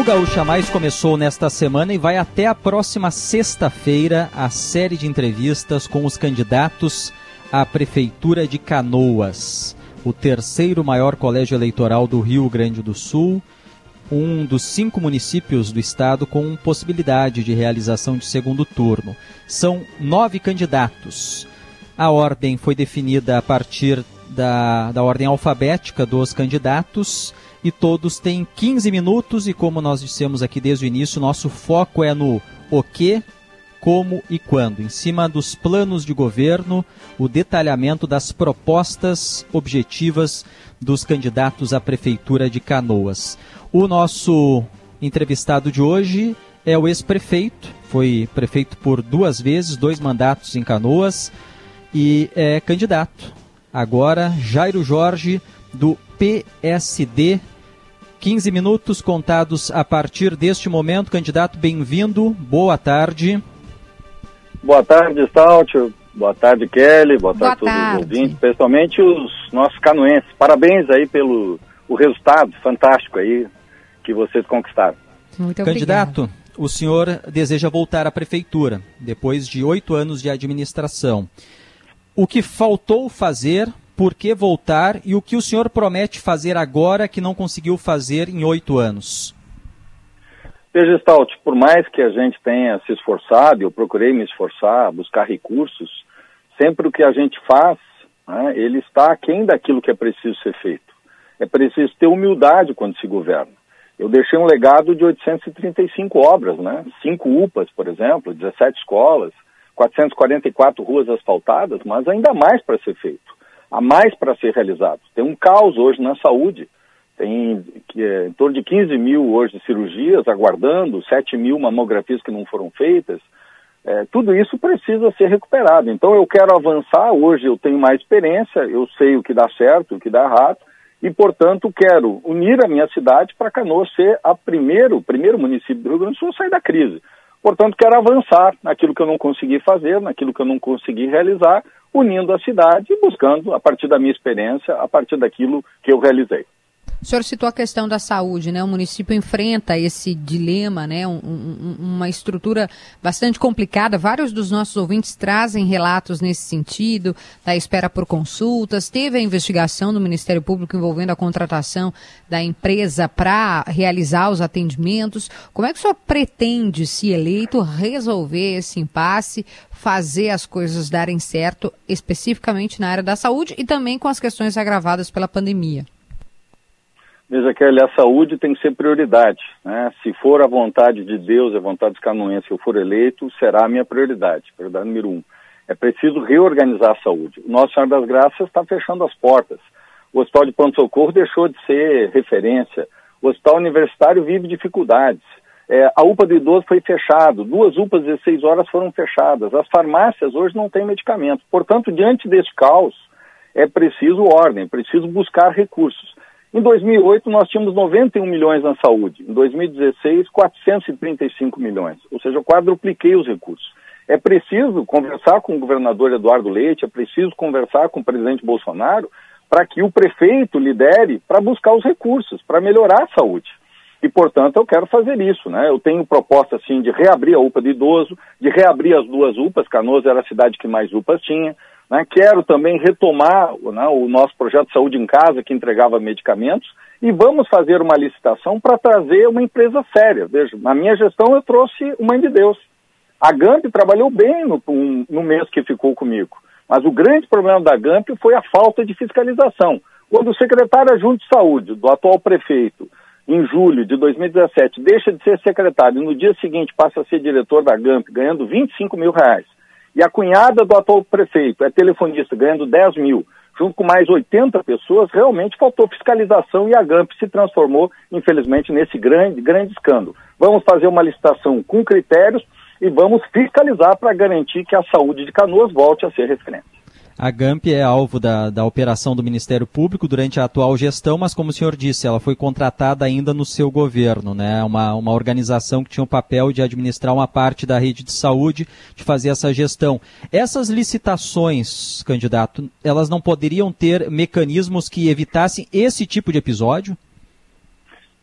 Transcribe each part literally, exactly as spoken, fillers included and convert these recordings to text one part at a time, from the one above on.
O Gaúcha Mais começou nesta semana e vai até a próxima sexta-feira a série de entrevistas com os candidatos à Prefeitura de Canoas, o terceiro maior colégio eleitoral do Rio Grande do Sul, um dos cinco municípios do estado com possibilidade de realização de segundo turno. São nove candidatos. A ordem foi definida a partir da, da ordem alfabética dos candidatos e todos têm quinze minutos e, como nós dissemos aqui desde o início, nosso foco é no o que, como e quando. Em cima dos planos de governo, o detalhamento das propostas objetivas dos candidatos à Prefeitura de Canoas. O nosso entrevistado de hoje é o ex-prefeito, foi prefeito por duas vezes, dois mandatos em Canoas e é candidato. Agora, Jairo Jorge, do P S D. quinze minutos contados a partir deste momento. Candidato, bem-vindo. Boa tarde. Boa tarde, Stout. Boa tarde, Kelly. Boa, Boa tarde a todos os ouvintes, especialmente os nossos canoenses. Parabéns aí pelo o resultado fantástico aí que vocês conquistaram. Muito Candidato, obrigado. O senhor deseja voltar à prefeitura depois de oito anos de administração. O que faltou fazer, por que voltar e o que o senhor promete fazer agora que não conseguiu fazer em oito anos? Veja, Stout, por mais que a gente tenha se esforçado, eu procurei me esforçar, buscar recursos, sempre o que a gente faz, né, ele está aquém daquilo que é preciso ser feito. É preciso ter humildade quando se governa. Eu deixei um legado de oitocentas e trinta e cinco obras, né? cinco U P As, por exemplo, dezessete escolas, quatrocentas e quarenta e quatro ruas asfaltadas, mas ainda mais para ser feito. Há mais para ser realizado. Tem um caos hoje na saúde. Tem é, em torno de quinze mil hoje de cirurgias aguardando, sete mil mamografias que não foram feitas. É, tudo isso precisa ser recuperado. Então eu quero avançar. Hoje eu tenho mais experiência, eu sei o que dá certo, o que dá errado, e, portanto, quero unir a minha cidade para Canoas ser a primeiro, o primeiro município do Rio Grande do Sul a sair da crise. Portanto, quero avançar naquilo que eu não consegui fazer, naquilo que eu não consegui realizar, unindo a cidade e buscando, a partir da minha experiência, a partir daquilo que eu realizei. O senhor citou a questão da saúde, né? O município enfrenta esse dilema, né? Um, um, uma estrutura bastante complicada. Vários dos nossos ouvintes trazem relatos nesse sentido, da espera por consultas. Teve a investigação do Ministério Público envolvendo a contratação da empresa para realizar os atendimentos. Como é que o senhor pretende, se eleito, resolver esse impasse, fazer as coisas darem certo, especificamente na área da saúde e também com as questões agravadas pela pandemia? Veja, Kelly, a saúde tem que ser prioridade, né? Se for a vontade de Deus, a vontade dos canoenses, se eu for eleito, será a minha prioridade, prioridade número um. É preciso reorganizar a saúde. O Nossa Senhora das Graças está fechando as portas. O Hospital de Pronto-Socorro deixou de ser referência. O Hospital Universitário vive dificuldades. É, a U P A do idoso foi fechado. Duas U P As dezesseis horas foram fechadas. As farmácias hoje não têm medicamento. Portanto, diante desse caos, é preciso ordem, é preciso buscar recursos. Em dois mil e oito, nós tínhamos noventa e um milhões na saúde. Em dois mil e dezesseis, quatrocentos e trinta e cinco milhões. Ou seja, eu quadrupliquei os recursos. É preciso conversar com o governador Eduardo Leite, é preciso conversar com o presidente Bolsonaro para que o prefeito lidere para buscar os recursos, para melhorar a saúde. E, portanto, eu quero fazer isso, né? Eu tenho proposta, assim, de reabrir a U P A do idoso, de reabrir as duas U P As. Canoas era a cidade que mais U P As tinha. Né? Quero também retomar, né, o nosso projeto de Saúde em Casa, que entregava medicamentos, e vamos fazer uma licitação para trazer uma empresa séria. Veja, na minha gestão eu trouxe o Mãe de Deus. A Gamp trabalhou bem no, um, no mês que ficou comigo, mas o grande problema da Gamp foi a falta de fiscalização. Quando o secretário adjunto de saúde do atual prefeito, em julho de dois mil e dezessete, deixa de ser secretário e no dia seguinte passa a ser diretor da Gamp, ganhando vinte e cinco mil reais, e a cunhada do atual prefeito é telefonista, ganhando dez mil, junto com mais oitenta pessoas, realmente faltou fiscalização e a Gamp se transformou, infelizmente, nesse grande, grande escândalo. Vamos fazer uma licitação com critérios e vamos fiscalizar para garantir que a saúde de Canoas volte a ser referência. A Gamp é alvo da, da operação do Ministério Público durante a atual gestão, mas como o senhor disse, ela foi contratada ainda no seu governo, né? Uma, uma organização que tinha o papel de administrar uma parte da rede de saúde, de fazer essa gestão. Essas licitações, candidato, elas não poderiam ter mecanismos que evitassem esse tipo de episódio?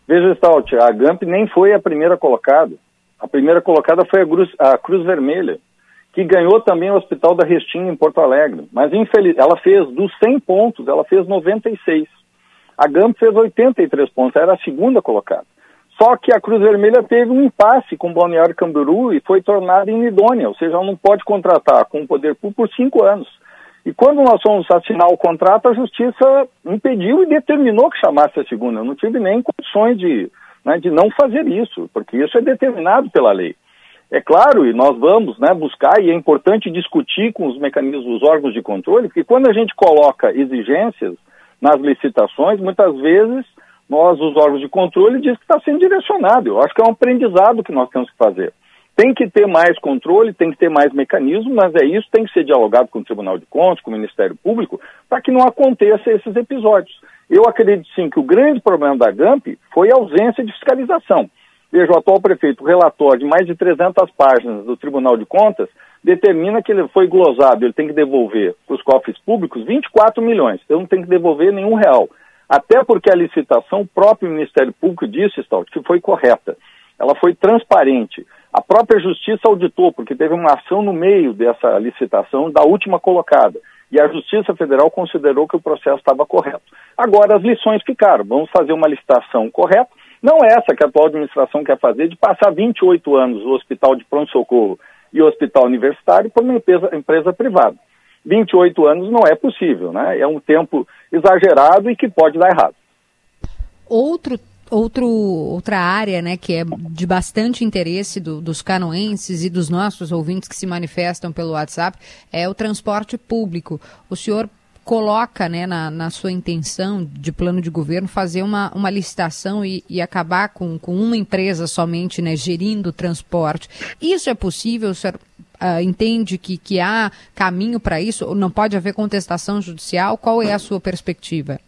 Veja, Stout, a Gamp nem foi a primeira colocada. A primeira colocada foi a Cruz, a Cruz Vermelha, que ganhou também o Hospital da Restinga em Porto Alegre. Mas, infeliz, ela fez, dos cem pontos, ela fez noventa e seis. A Gamp fez oitenta e três pontos, era a segunda colocada. Só que a Cruz Vermelha teve um impasse com o Balneário Camboriú e foi tornada inidônea, ou seja, ela não pode contratar com o poder público por cinco anos. E quando nós fomos assinar o contrato, a Justiça impediu e determinou que chamasse a segunda. Eu não tive nem condições de, né, de não fazer isso, porque isso é determinado pela lei. É claro, e nós vamos, né, buscar, e é importante discutir com os mecanismos, os órgãos de controle, porque quando a gente coloca exigências nas licitações, muitas vezes nós, os órgãos de controle, diz que está sendo direcionado. Eu acho que é um aprendizado que nós temos que fazer. Tem que ter mais controle, tem que ter mais mecanismo, mas é isso, tem que ser dialogado com o Tribunal de Contas, com o Ministério Público, para que não aconteça esses episódios. Eu acredito sim que o grande problema da Gamp foi a ausência de fiscalização. Veja, o atual prefeito, o relatório de mais de trezentas páginas do Tribunal de Contas, determina que ele foi glosado, ele tem que devolver para os cofres públicos vinte e quatro milhões, então não tem que devolver nenhum real. Até porque a licitação, o próprio Ministério Público disse, Stout, que foi correta. Ela foi transparente. A própria Justiça auditou, porque teve uma ação no meio dessa licitação da última colocada. E a Justiça Federal considerou que o processo estava correto. Agora as lições ficaram. Vamos fazer uma licitação correta. Não é essa que a atual administração quer fazer, de passar vinte e oito anos o Hospital de Pronto-Socorro e o Hospital Universitário por uma empresa, empresa privada. vinte e oito anos não é possível, né? É um tempo exagerado e que pode dar errado. Outro, outro, outra área, né, que é de bastante interesse do, dos canoenses e dos nossos ouvintes que se manifestam pelo WhatsApp é o transporte público. O senhor coloca, né, na, na sua intenção de plano de governo fazer uma, uma licitação e, e acabar com, com uma empresa somente, né, gerindo o transporte. Isso é possível? O senhor uh, entende que, que há caminho para isso? Não pode haver contestação judicial? Qual é a sua perspectiva?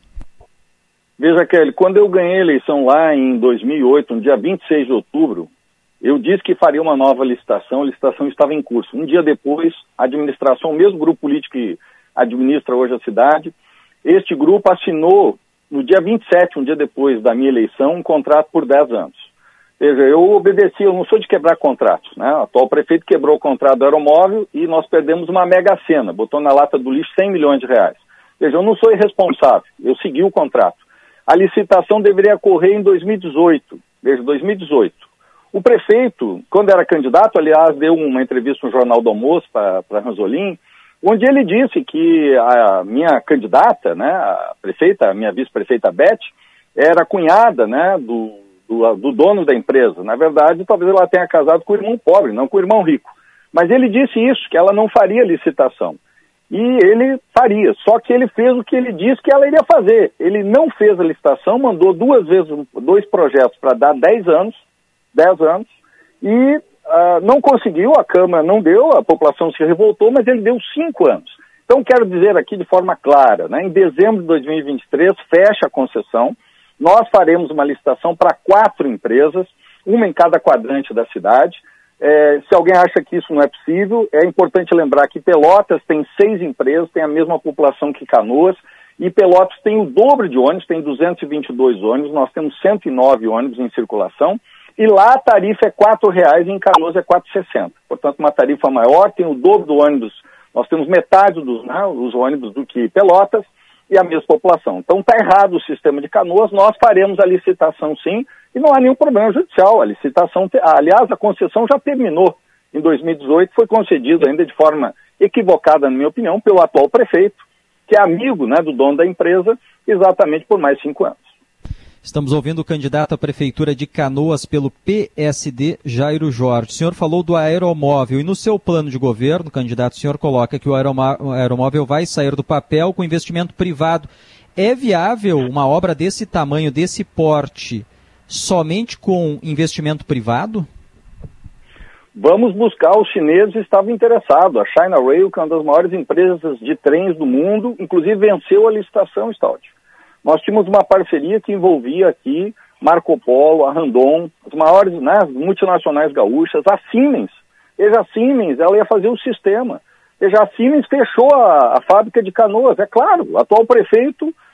Veja, Kelly, quando eu ganhei a eleição lá em dois mil e oito, no dia vinte e seis de outubro, eu disse que faria uma nova licitação, a licitação estava em curso. Um dia depois, a administração, o mesmo grupo político que administra hoje a cidade, este grupo assinou, no dia vinte e sete, um dia depois da minha eleição, um contrato por dez anos. Veja, eu obedeci, eu não sou de quebrar contratos, né? O atual prefeito quebrou o contrato do aeromóvel e nós perdemos uma mega sena, botou na lata do lixo cem milhões de reais. Veja, eu não sou irresponsável, eu segui o contrato. A licitação deveria ocorrer em dois mil e dezoito, veja, dois mil e dezoito. O prefeito, quando era candidato, aliás, deu uma entrevista no Jornal do Almoço para a Ranzolin, onde ele disse que a minha candidata, né, a prefeita, a minha vice-prefeita Beth, era cunhada, né, do, do, do dono da empresa. Na verdade, talvez ela tenha casado com o irmão pobre, não com o irmão rico. Mas ele disse isso, que ela não faria licitação. E ele faria, só que ele fez o que ele disse que ela iria fazer. Ele não fez a licitação, mandou duas vezes dois projetos para dar dez anos, dez anos, e uh, não conseguiu, a Câmara não deu, a população se revoltou, mas ele deu cinco anos. Então, quero dizer aqui de forma clara, né, em dezembro de dois mil e vinte e três, fecha a concessão, nós faremos uma licitação para quatro empresas, uma em cada quadrante da cidade. É, se alguém acha que isso não é possível, é importante lembrar que Pelotas tem seis empresas, tem a mesma população que Canoas, e Pelotas tem o dobro de ônibus, tem duzentos e vinte e dois ônibus, nós temos cento e nove ônibus em circulação, e lá a tarifa é quatro reais e em Canoas é quatro reais e sessenta centavos. Portanto, uma tarifa maior, tem o dobro do ônibus, nós temos metade dos, né, os ônibus do que Pelotas, e a mesma população. Então está errado o sistema de Canoas, nós faremos a licitação sim, e não há nenhum problema judicial. A licitação, aliás, a concessão já terminou em dois mil e dezoito, foi concedida ainda de forma equivocada, na minha opinião, pelo atual prefeito, que é amigo, né, do dono da empresa, exatamente por mais cinco anos. Estamos ouvindo o candidato à Prefeitura de Canoas pelo P S D, Jairo Jorge. O senhor falou do aeromóvel e no seu plano de governo, candidato, o senhor coloca que o aeromóvel vai sair do papel com investimento privado. É viável uma obra desse tamanho, desse porte, somente com investimento privado? Vamos buscar, os chineses estavam interessados. A China Rail, que é uma das maiores empresas de trens do mundo, inclusive venceu a licitação, Stout. Nós tínhamos uma parceria que envolvia aqui Marco Polo, a Randon, as maiores, né, multinacionais gaúchas, a Siemens. Veja, a Siemens, ela ia fazer o sistema. Veja, a Siemens fechou a, a fábrica de Canoas. É claro, o atual prefeito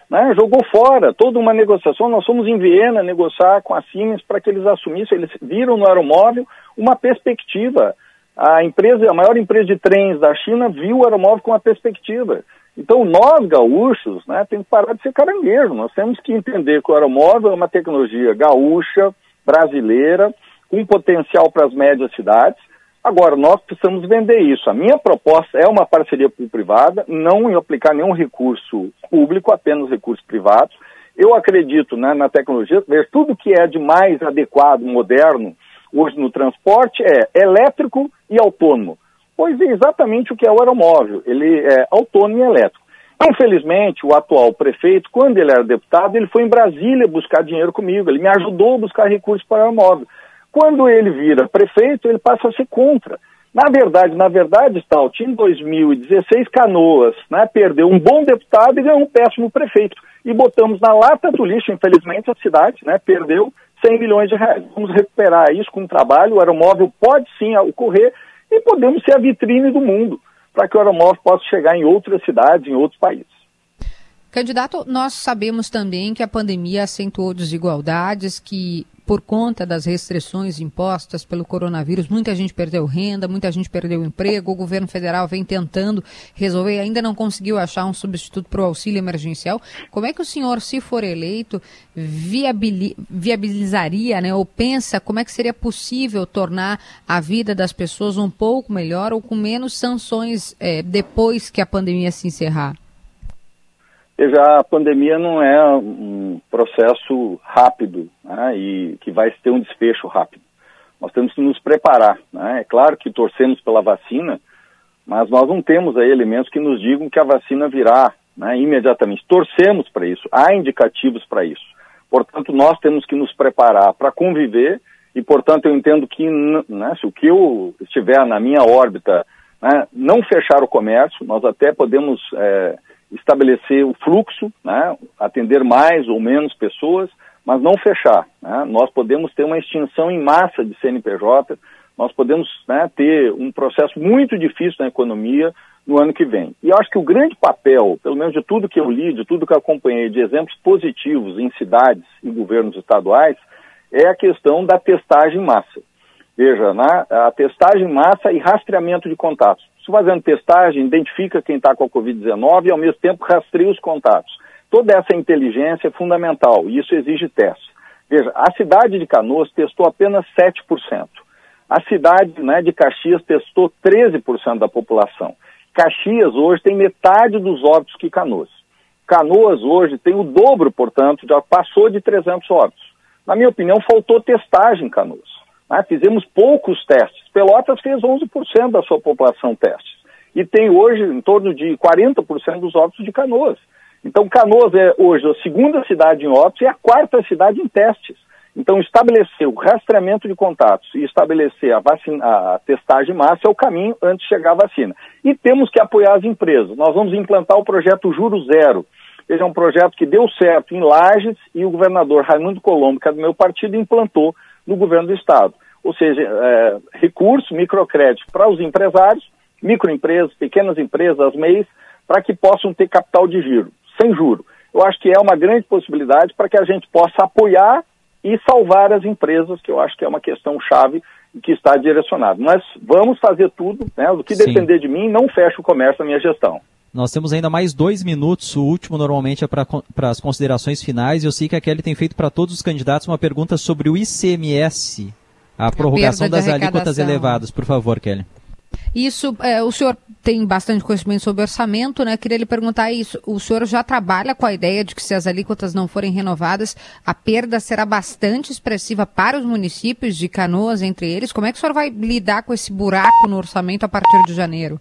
né, jogou fora toda uma negociação. Nós fomos em Viena negociar com a Siemens para que eles assumissem, eles viram no aeromóvel uma perspectiva. A empresa, a maior empresa de trens da China viu o aeromóvel com uma perspectiva. Então nós, gaúchos, né, temos que parar de ser caranguejo. Nós temos que entender que o aeromóvel é uma tecnologia gaúcha, brasileira, com potencial para as médias cidades. Agora, nós precisamos vender isso. A minha proposta é uma parceria público-privada, não em aplicar nenhum recurso público, apenas recursos privados. Eu acredito, né, na tecnologia, ver tudo que é de mais adequado, moderno, hoje no transporte, é elétrico e autônomo. Pois é exatamente o que é o aeromóvel, ele é autônomo e elétrico. Infelizmente, o atual prefeito, quando ele era deputado, ele foi em Brasília buscar dinheiro comigo, ele me ajudou a buscar recursos para o aeromóvel. Quando ele vira prefeito, ele passa a ser contra. Na verdade, na verdade, Stout, em dois mil e dezesseis, Canoas, né, perdeu um bom deputado e ganhou um péssimo prefeito. E botamos na lata do lixo, infelizmente, a cidade, né, perdeu cem milhões de reais. Vamos recuperar isso com o trabalho, o aeromóvel pode sim ocorrer e podemos ser a vitrine do mundo para que o aeromóvel possa chegar em outras cidades, em outros países. Candidato, nós sabemos também que a pandemia acentuou desigualdades, que por conta das restrições impostas pelo coronavírus, muita gente perdeu renda, muita gente perdeu emprego, o governo federal vem tentando resolver e ainda não conseguiu achar um substituto para o auxílio emergencial. Como é que o senhor, se for eleito, viabili- viabilizaria, né, ou pensa como é que seria possível tornar a vida das pessoas um pouco melhor ou com menos sanções é, depois que a pandemia se encerrar? Veja, a pandemia não é um processo rápido, né, e que vai ter um desfecho rápido. Nós temos que nos preparar, né? É claro que torcemos pela vacina, mas nós não temos aí elementos que nos digam que a vacina virá, né, imediatamente. Torcemos para isso, há indicativos para isso. Portanto, nós temos que nos preparar para conviver e, portanto, eu entendo que, né, se o que eu estiver na minha órbita, né, não fechar o comércio, nós até podemos... É, estabelecer o fluxo, né, atender mais ou menos pessoas, mas não fechar, né? Nós podemos ter uma extinção em massa de C N P J, nós podemos, né, ter um processo muito difícil na economia no ano que vem. E eu acho que o grande papel, pelo menos de tudo que eu li, de tudo que eu acompanhei, de exemplos positivos em cidades e governos estaduais, é a questão da testagem em massa. Veja, né, a testagem em massa e rastreamento de contatos. Se fazendo testagem, identifica quem está com a covid dezenove e, ao mesmo tempo, rastreia os contatos. Toda essa inteligência é fundamental e isso exige testes. Veja, a cidade de Canoas testou apenas sete por cento. A cidade, né, de Caxias testou treze por cento da população. Caxias hoje tem metade dos óbitos que Canoas. Canoas hoje tem o dobro, portanto, já passou de trezentos óbitos. Na minha opinião, faltou testagem em Canoas. Ah, fizemos poucos testes. Pelotas fez onze por cento da sua população testes. E tem hoje em torno de quarenta por cento dos óbitos de Canoas. Então, Canoas é hoje a segunda cidade em óbitos e a quarta cidade em testes. Então, estabelecer o rastreamento de contatos e estabelecer a, vacina, a testagem em massa é o caminho antes de chegar a vacina. E temos que apoiar as empresas. Nós vamos implantar o projeto Juro Zero. Esse é um projeto que deu certo em Lages e o governador Raimundo Colombo, que é do meu partido, implantou no governo do estado. Ou seja, é, recurso, microcrédito para os empresários, microempresas, pequenas empresas, as M E Is, para que possam ter capital de giro, sem juro. Eu acho que é uma grande possibilidade para que a gente possa apoiar e salvar as empresas, que eu acho que é uma questão chave que está direcionada. Mas vamos fazer tudo, né, do que Sim. depender de mim, não feche o comércio na minha gestão. Nós temos ainda mais dois minutos, o último normalmente é para as considerações finais. Eu sei que a Kelly tem feito para todos os candidatos uma pergunta sobre o I C M S, a, a prorrogação das alíquotas elevadas. Por favor, Kelly. Isso, é, o senhor tem bastante conhecimento sobre orçamento, né? Queria lhe perguntar isso. O senhor já trabalha com a ideia de que se as alíquotas não forem renovadas, a perda será bastante expressiva para os municípios de Canoas, entre eles? Como é que o senhor vai lidar com esse buraco no orçamento a partir de janeiro?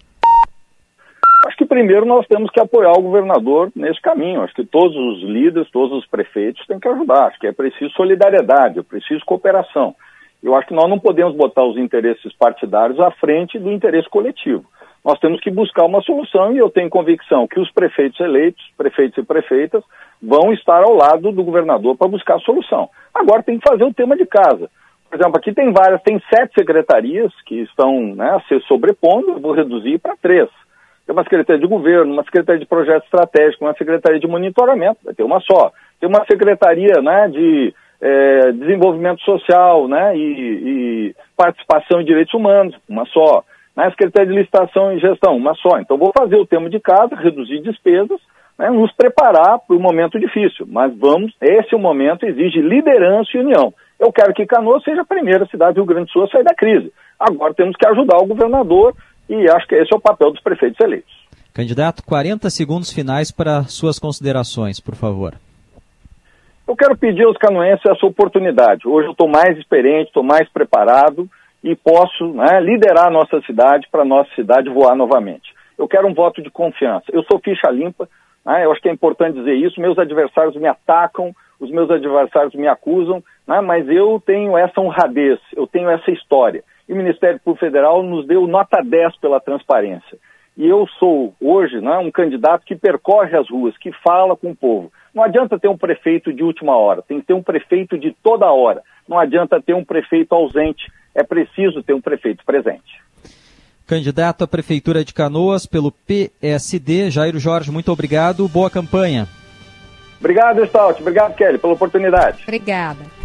Acho que primeiro nós temos que apoiar o governador nesse caminho. Acho que todos os líderes, todos os prefeitos têm que ajudar. Acho que é preciso solidariedade, é preciso cooperação. Eu acho que nós não podemos botar os interesses partidários à frente do interesse coletivo. Nós temos que buscar uma solução e eu tenho convicção que os prefeitos eleitos, prefeitos e prefeitas, vão estar ao lado do governador para buscar a solução. Agora tem que fazer o tema de casa. Por exemplo, aqui tem várias, tem sete secretarias que estão, né, se sobrepondo, eu vou reduzir para três. Tem uma Secretaria de Governo, uma Secretaria de Projeto Estratégico, uma Secretaria de Monitoramento, vai ter uma só. Tem uma Secretaria, né, de é, Desenvolvimento Social, né, e, e Participação em Direitos Humanos, uma só. Né, Secretaria de Licitação e Gestão, uma só. Então vou fazer o tema de casa, reduzir despesas, né, nos preparar para o momento difícil. Mas vamos, esse é o momento, exige liderança e união. Eu quero que Canoas seja a primeira cidade do Rio Grande do Sul a sair da crise. Agora temos que ajudar o governador e acho que esse é o papel dos prefeitos eleitos. Candidato, quarenta segundos finais para suas considerações, por favor. Eu quero pedir aos canoenses essa oportunidade. Hoje eu estou mais experiente, estou mais preparado e posso, né, liderar a nossa cidade para a nossa cidade voar novamente. Eu quero um voto de confiança. Eu sou ficha limpa, né, eu acho que é importante dizer isso. Meus adversários me atacam, os meus adversários me acusam, né, mas eu tenho essa honradez, eu tenho essa história. E o Ministério Público Federal nos deu nota dez pela transparência. E eu sou, hoje, né, um candidato que percorre as ruas, que fala com o povo. Não adianta ter um prefeito de última hora, tem que ter um prefeito de toda hora. Não adianta ter um prefeito ausente, é preciso ter um prefeito presente. Candidato à Prefeitura de Canoas pelo P S D, Jairo Jorge, muito obrigado, boa campanha. Obrigado, Stout, obrigado, Kelly, pela oportunidade. Obrigada.